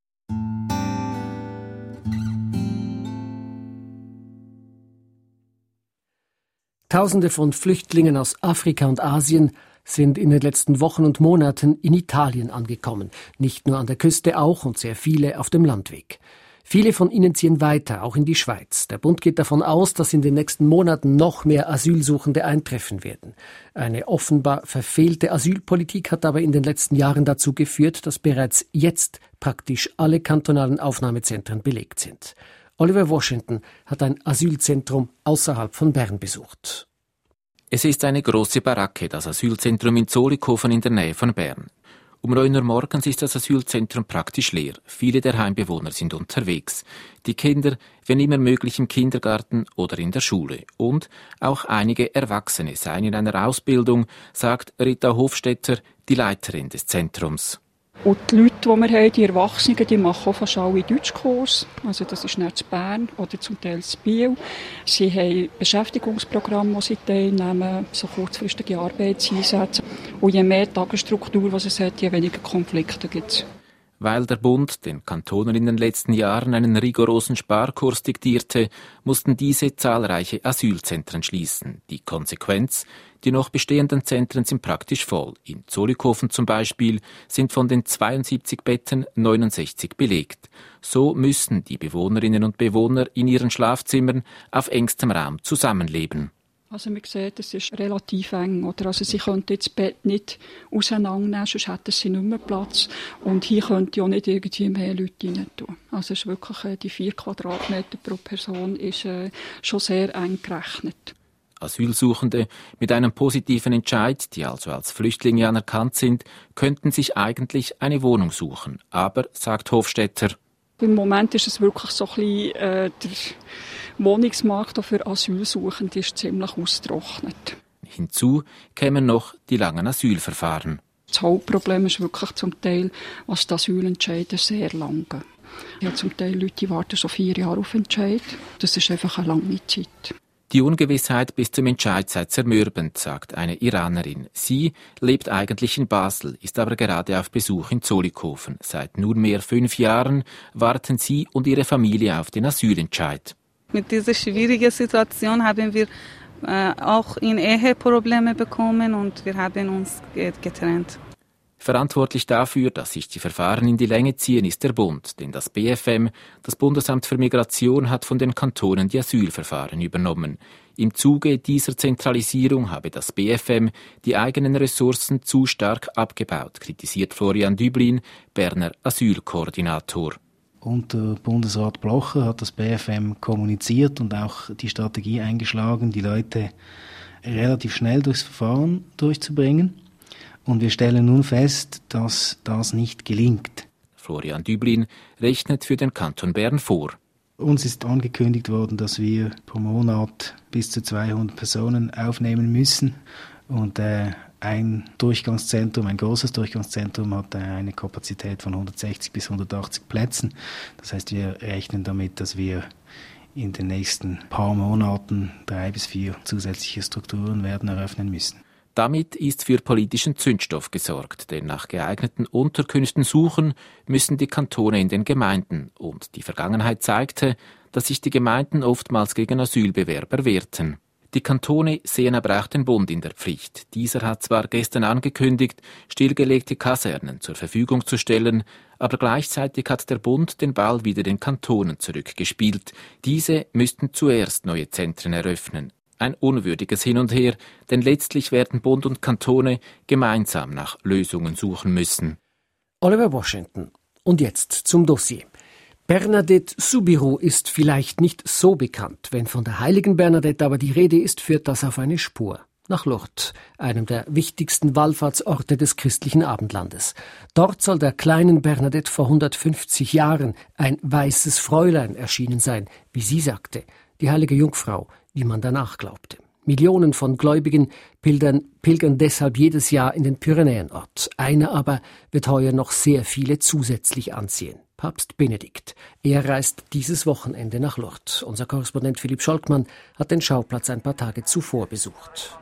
Speaker 2: Tausende von Flüchtlingen aus Afrika und Asien sind in den letzten Wochen und Monaten in Italien angekommen. Nicht nur an der Küste auch und sehr viele auf dem Landweg. Viele von ihnen ziehen weiter, auch in die Schweiz. Der Bund geht davon aus, dass in den nächsten Monaten noch mehr Asylsuchende eintreffen werden. Eine offenbar verfehlte Asylpolitik hat aber in den letzten Jahren dazu geführt, dass bereits jetzt praktisch alle kantonalen Aufnahmezentren belegt sind. Oliver Washington hat ein Asylzentrum außerhalb von Bern besucht.
Speaker 16: Es ist eine große Baracke, das Asylzentrum in Zollikofen in der Nähe von Bern. Um neun Uhr morgens ist das Asylzentrum praktisch leer. Viele der Heimbewohner sind unterwegs. Die Kinder, wenn immer möglich, im Kindergarten oder in der Schule. Und auch einige Erwachsene seien in einer Ausbildung, sagt Rita Hofstetter, die Leiterin des Zentrums.
Speaker 17: Und die Leute, die wir haben, die Erwachsenen, die machen auch fast alle Deutschkurs. Also das ist nicht in Bern oder zum Teil in Biel. Sie haben Beschäftigungsprogramme, wo sie teilnehmen, so kurzfristige Arbeitseinsätze. Und je mehr Tagesstruktur, was es hat, je weniger Konflikte gibt es.
Speaker 16: Weil der Bund den Kantonen in den letzten Jahren einen rigorosen Sparkurs diktierte, mussten diese zahlreiche Asylzentren schließen. Die Konsequenz: Die noch bestehenden Zentren sind praktisch voll. In Zollikofen zum Beispiel sind von den zweiundsiebzig Betten neunundsechzig belegt. So müssen die Bewohnerinnen und Bewohner in ihren Schlafzimmern auf engstem Raum zusammenleben.
Speaker 17: Also man sieht, es ist relativ eng. Oder? Also sie könnten das Bett nicht auseinandernehmen, sonst hätten sie nicht mehr Platz. Und hier könnte auch nicht irgendwie mehr Leute rein tun. Also es ist wirklich, äh, die vier Quadratmeter pro Person ist äh, schon sehr eng gerechnet.
Speaker 16: Asylsuchende mit einem positiven Entscheid, die also als Flüchtlinge anerkannt sind, könnten sich eigentlich eine Wohnung suchen. Aber, sagt Hofstetter,
Speaker 17: Im Moment ist es wirklich so ein bisschen, äh, der Wohnungsmarkt für Asylsuchende ist ziemlich ausgetrocknet.
Speaker 16: Hinzu kämen noch die langen Asylverfahren.
Speaker 17: Das Hauptproblem ist wirklich zum Teil, was die Asylentscheide sehr lang gehen. Ich habe zum Teil Leute, die warten schon vier Jahre auf Entscheid. Das ist einfach eine lange Zeit.
Speaker 16: Die Ungewissheit bis zum Entscheid sei zermürbend, sagt eine Iranerin. Sie lebt eigentlich in Basel, ist aber gerade auf Besuch in Zollikofen. Seit nunmehr fünf Jahren warten sie und ihre Familie auf den Asylentscheid.
Speaker 18: Mit dieser schwierigen Situation haben wir äh, auch in Ehe Probleme bekommen und wir haben uns getrennt.
Speaker 16: Verantwortlich dafür, dass sich die Verfahren in die Länge ziehen, ist der Bund, denn das B F M, das Bundesamt für Migration, hat von den Kantonen die Asylverfahren übernommen. Im Zuge dieser Zentralisierung habe das B F M die eigenen Ressourcen zu stark abgebaut, kritisiert Florian Düblin, Berner Asylkoordinator.
Speaker 19: Unter Bundesrat Blocher hat das B F M kommuniziert und auch die Strategie eingeschlagen, die Leute relativ schnell durchs Verfahren durchzubringen. Und wir stellen nun fest, dass das nicht gelingt.
Speaker 16: Florian Düblin rechnet für den Kanton Bern vor.
Speaker 19: Uns ist angekündigt worden, dass wir pro Monat bis zu zweihundert Personen aufnehmen müssen. Und äh, ein Durchgangszentrum, ein großes Durchgangszentrum hat äh, eine Kapazität von hundertsechzig bis hundertachtzig Plätzen. Das heißt, wir rechnen damit, dass wir in den nächsten paar Monaten drei bis vier zusätzliche Strukturen werden eröffnen müssen.
Speaker 16: Damit ist für politischen Zündstoff gesorgt, denn nach geeigneten Unterkünften suchen müssen die Kantone in den Gemeinden. Und die Vergangenheit zeigte, dass sich die Gemeinden oftmals gegen Asylbewerber wehrten. Die Kantone sehen aber auch den Bund in der Pflicht. Dieser hat zwar gestern angekündigt, stillgelegte Kasernen zur Verfügung zu stellen, aber gleichzeitig hat der Bund den Ball wieder den Kantonen zurückgespielt. Diese müssten zuerst neue Zentren eröffnen. Ein unwürdiges Hin und Her, denn letztlich werden Bund und Kantone gemeinsam nach Lösungen suchen müssen.
Speaker 2: Oliver Washington. Und jetzt zum Dossier. Bernadette Soubirous ist vielleicht nicht so bekannt. Wenn von der heiligen Bernadette aber die Rede ist, führt das auf eine Spur. Nach Lourdes, einem der wichtigsten Wallfahrtsorte des christlichen Abendlandes. Dort soll der kleinen Bernadette vor hundertfünfzig Jahren ein weißes Fräulein erschienen sein, wie sie sagte, die heilige Jungfrau, wie man danach glaubte. Millionen von Gläubigen pilgern, pilgern deshalb jedes Jahr in den Pyrenäenort. Einer aber wird heuer noch sehr viele zusätzlich anziehen. Papst Benedikt. Er reist dieses Wochenende nach Lourdes. Unser Korrespondent Philipp Scholkmann hat den Schauplatz ein paar Tage zuvor besucht.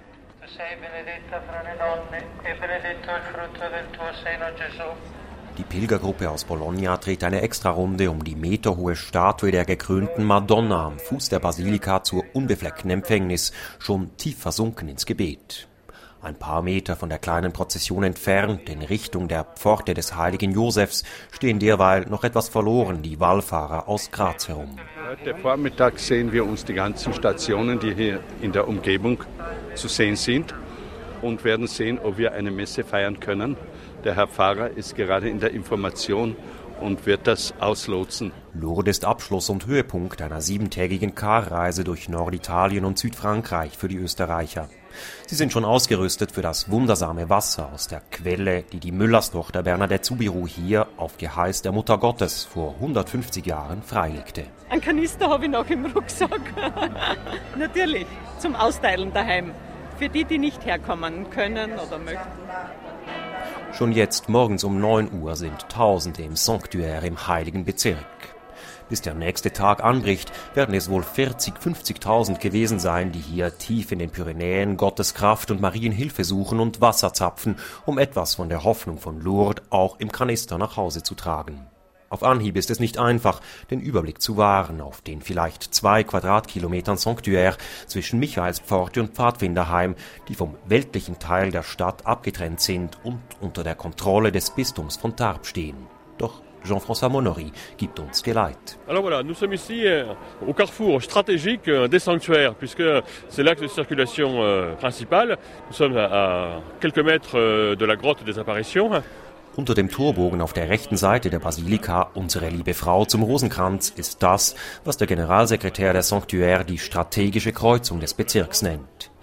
Speaker 20: Die Pilgergruppe aus Bologna dreht eine Extrarunde um die meterhohe Statue der gekrönten Madonna am Fuß der Basilika zur unbefleckten Empfängnis, schon tief versunken ins Gebet. Ein paar Meter von der kleinen Prozession entfernt, in Richtung der Pforte des heiligen Josefs, stehen derweil noch etwas verloren die Wallfahrer aus Graz herum.
Speaker 21: Heute Vormittag sehen wir uns die ganzen Stationen, die hier in der Umgebung zu sehen sind, und werden sehen, ob wir eine Messe feiern können. Der Herr Pfarrer ist gerade in der Information und wird das auslotsen.
Speaker 20: Lourdes ist Abschluss und Höhepunkt einer siebentägigen Karreise durch Norditalien und Südfrankreich für die Österreicher. Sie sind schon ausgerüstet für das wundersame Wasser aus der Quelle, die die Müllerstochter Bernadette Soubirous hier auf Geheiß der Mutter Gottes vor hundertfünfzig Jahren freilegte.
Speaker 22: Ein Kanister habe ich noch im Rucksack. Natürlich, zum Austeilen daheim. Für die, die nicht herkommen können oder möchten.
Speaker 20: Schon jetzt morgens um neun Uhr sind Tausende im Sanctuaire im heiligen Bezirk. Bis der nächste Tag anbricht, werden es wohl vierzig, fünfzigtausend gewesen sein, die hier tief in den Pyrenäen Gottes Kraft und Marienhilfe suchen und Wasser zapfen, um etwas von der Hoffnung von Lourdes auch im Kanister nach Hause zu tragen. Auf Anhieb ist es nicht einfach, den Überblick zu wahren auf den vielleicht zwei Quadratkilometern Sanctuaire zwischen Michaelspforte und Pfadfinderheim, die vom weltlichen Teil der Stadt abgetrennt sind und unter der Kontrolle des Bistums von Tarbes stehen. Doch Jean-François Monory gibt uns Geleit.
Speaker 23: Alors voilà, nous sommes ici au carrefour stratégique des sanctuaires, puisque c'est l'axe de circulation principale. Nous sommes à quelques mètres de la grotte des apparitions.
Speaker 20: Unter dem Torbogen auf der rechten Seite der Basilika Unsere Liebe Frau zum Rosenkranz ist das, was der Generalsekretär der Sanctuaire die strategische Kreuzung des Bezirks nennt.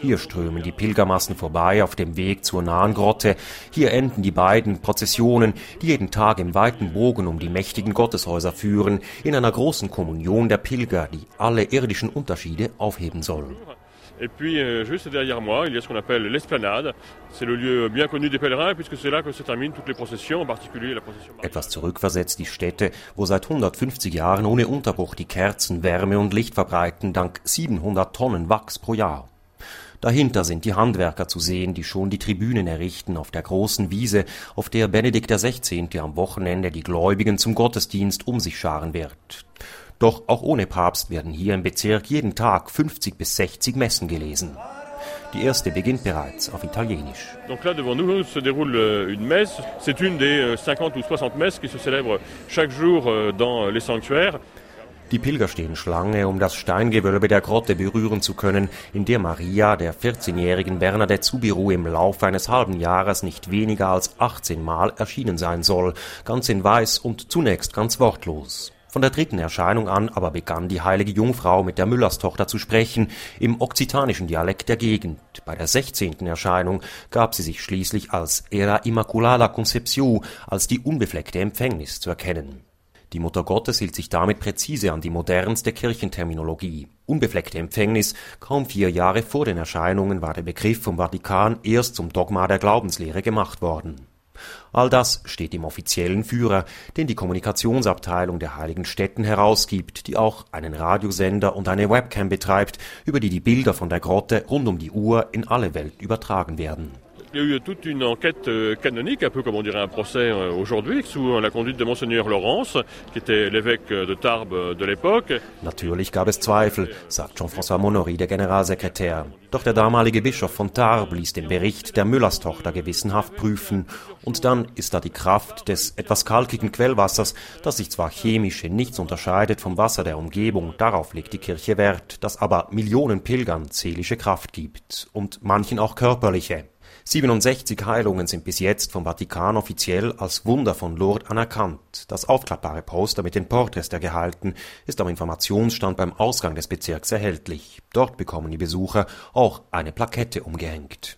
Speaker 20: Hier strömen die Pilgermassen vorbei auf dem Weg zur nahen Grotte. Hier enden die beiden Prozessionen, die jeden Tag im weiten Bogen um die mächtigen Gotteshäuser führen, in einer großen Kommunion der Pilger, die alle irdischen Unterschiede aufheben soll.
Speaker 23: Et puis, euh, juste derrière moi, il y a ce qu'on appelle l'esplanade. C'est le lieu bien connu des pèlerins, puisque c'est là que se terminent toutes les processions, en particulier la procession.
Speaker 20: Etwas zurückversetzt die Stätte, wo seit hundertfünfzig Jahren ohne Unterbruch die Kerzen Wärme und Licht verbreiten, dank siebenhundert Tonnen Wachs pro Jahr. Dahinter sind die Handwerker zu sehen, die schon die Tribünen errichten auf der großen Wiese, auf der Benedikt der Sechzehnte am Wochenende die Gläubigen zum Gottesdienst um sich scharen wird. Doch auch ohne Papst werden hier im Bezirk jeden Tag fünfzig bis sechzig Messen gelesen. Die erste beginnt bereits auf Italienisch.
Speaker 23: Donc là devant nous se déroule une messe. C'est une des cinquante ou soixante messes qui se célèbrent chaque jour dans les sanctuaires.
Speaker 20: Die Pilger stehen Schlange, um das Steingewölbe der Grotte berühren zu können, in der Maria, der vierzehnjährigen Bernadette Soubirous, im Laufe eines halben Jahres nicht weniger als achtzehn Mal erschienen sein soll, ganz in Weiß und zunächst ganz wortlos. Von der dritten Erscheinung an aber begann die heilige Jungfrau mit der Müllerstochter zu sprechen, im okzitanischen Dialekt der Gegend. Bei der sechzehnten Erscheinung gab sie sich schließlich als Era Immaculada Concepción, als die unbefleckte Empfängnis, zu erkennen. Die Mutter Gottes hielt sich damit präzise an die modernste Kirchenterminologie. Unbefleckte Empfängnis, kaum vier Jahre vor den Erscheinungen war der Begriff vom Vatikan erst zum Dogma der Glaubenslehre gemacht worden. All das steht im offiziellen Führer, den die Kommunikationsabteilung der Heiligen Stätten herausgibt, die auch einen Radiosender und eine Webcam betreibt, über die die Bilder von der Grotte rund um die Uhr in alle Welt übertragen werden.
Speaker 23: Il y a eu toute une enquête canonique, un peu comme on dirait un procès aujourd'hui, sous la conduite de Monseigneur Laurence, qui était l'évêque de Tarbes de l'époque.
Speaker 20: Natürlich gab es Zweifel, sagt Jean-François Monory, der Generalsekretär. Doch der damalige Bischof von Tarbes ließ den Bericht der Müllerstochter gewissenhaft prüfen. Und dann ist da die Kraft des etwas kalkigen Quellwassers, das sich zwar chemisch in nichts unterscheidet vom Wasser der Umgebung, darauf legt die Kirche Wert, das aber Millionen Pilgern seelische Kraft gibt und manchen auch körperliche. siebenundsechzig Heilungen sind bis jetzt vom Vatikan offiziell als Wunder von Lourdes anerkannt. Das aufklappbare Poster mit den Porträts der Geheilten ist am Informationsstand beim Ausgang des Bezirks erhältlich. Dort bekommen die Besucher auch eine Plakette umgehängt.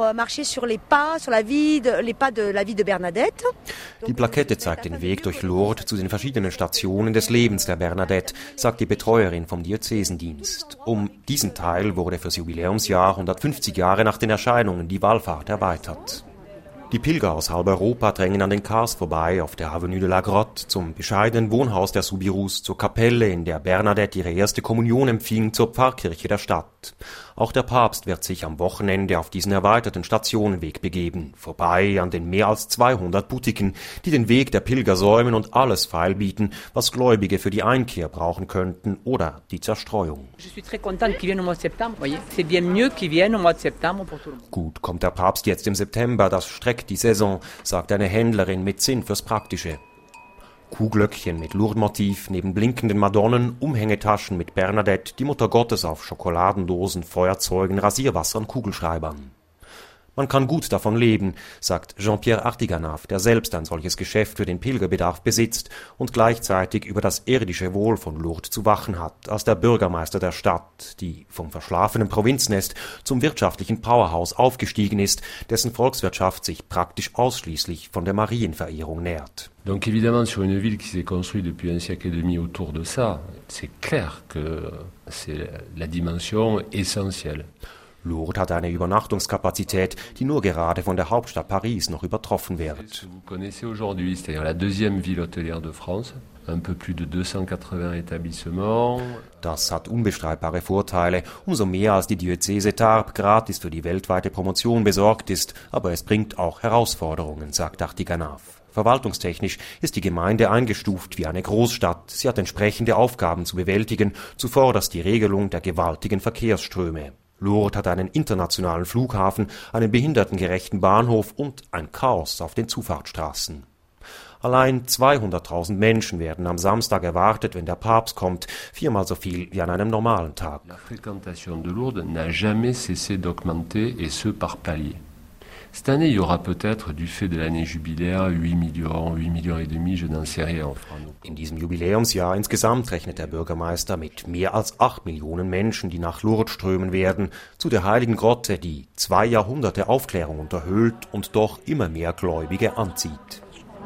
Speaker 20: Die Plakette zeigt den Weg durch Lourdes zu den verschiedenen Stationen des Lebens der Bernadette, sagt die Betreuerin vom Diözesendienst. Um diesen Teil wurde fürs Jubiläumsjahr hundertfünfzig Jahre nach den Erscheinungen die Wallfahrt erweitert. Die Pilger aus halb Europa drängen an den Cars vorbei auf der Avenue de la Grotte zum bescheidenen Wohnhaus der Soubirous, zur Kapelle, in der Bernadette ihre erste Kommunion empfing, zur Pfarrkirche der Stadt. Auch der Papst wird sich am Wochenende auf diesen erweiterten Stationenweg begeben, vorbei an den mehr als zweihundert Boutiquen, die den Weg der Pilger säumen und alles feilbieten, was Gläubige für die Einkehr brauchen könnten oder die Zerstreuung. Gut, kommt der Papst jetzt im September, das streckt die Saison, sagt eine Händlerin mit Sinn fürs Praktische. Kuhglöckchen mit Lourdes-Motiv, neben blinkenden Madonnen, Umhängetaschen mit Bernadette, die Mutter Gottes auf Schokoladendosen, Feuerzeugen, Rasierwasser und Kugelschreibern. Man kann gut davon leben, sagt Jean-Pierre Artiganaf, der selbst ein solches Geschäft für den Pilgerbedarf besitzt und gleichzeitig über das irdische Wohl von Lourdes zu wachen hat, als der Bürgermeister der Stadt, die vom verschlafenen Provinznest zum wirtschaftlichen Powerhouse aufgestiegen ist, dessen Volkswirtschaft sich praktisch ausschließlich von der Marienverehrung nährt.
Speaker 3: Donc évidemment sur une ville qui s'est construite depuis un siècle et demi autour de ça, c'est clair que c'est la dimension essentielle.
Speaker 20: Lourdes hat eine Übernachtungskapazität, die nur gerade von der Hauptstadt Paris noch übertroffen wird.
Speaker 3: Vous connaissez aujourd'hui, c'est-à-dire la deuxième ville hôtelière de France, un peu plus de deux cent quatre-vingts établissements.
Speaker 20: Das hat unbestreitbare Vorteile, umso mehr als die Diözese Tarbes gratis für die weltweite Promotion besorgt ist, aber es bringt auch Herausforderungen, sagt Artiganaf. Verwaltungstechnisch ist die Gemeinde eingestuft wie eine Großstadt. Sie hat entsprechende Aufgaben zu bewältigen, zuvorderst die Regelung der gewaltigen Verkehrsströme. Lourdes hat einen internationalen Flughafen, einen behindertengerechten Bahnhof und ein Chaos auf den Zufahrtsstraßen. Allein zweihunderttausend Menschen werden am Samstag erwartet, wenn der Papst kommt, viermal so viel wie an einem normalen Tag.
Speaker 3: La fréquentation de Lourdes n'a jamais cessé d'augmenter et ce par palier. Cette année, il y aura peut-être, du fait de l'année jubilaire, huit millions, huit millions et demi, je n'en sais rien.
Speaker 20: In diesem Jubiläumsjahr insgesamt rechnet der Bürgermeister mit mehr als acht Millionen Menschen, die nach Lourdes strömen werden, zu der heiligen Grotte, die zwei Jahrhunderte Aufklärung unterhöhlt und doch immer mehr Gläubige anzieht.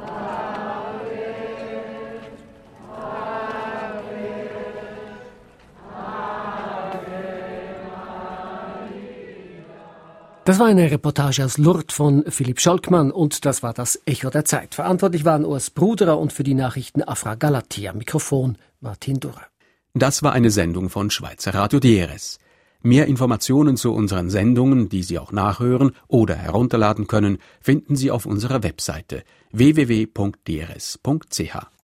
Speaker 2: Das war eine Reportage aus Lourdes von Philipp Scholkmann und das war das Echo der Zeit. Verantwortlich waren Urs Bruderer und für die Nachrichten Afra Galati. Am Mikrofon Martin Durrer.
Speaker 1: Das war eine Sendung von Schweizer Radio D R S. Mehr Informationen zu unseren Sendungen, die Sie auch nachhören oder herunterladen können, finden Sie auf unserer Webseite w w w punkt d r s punkt c h.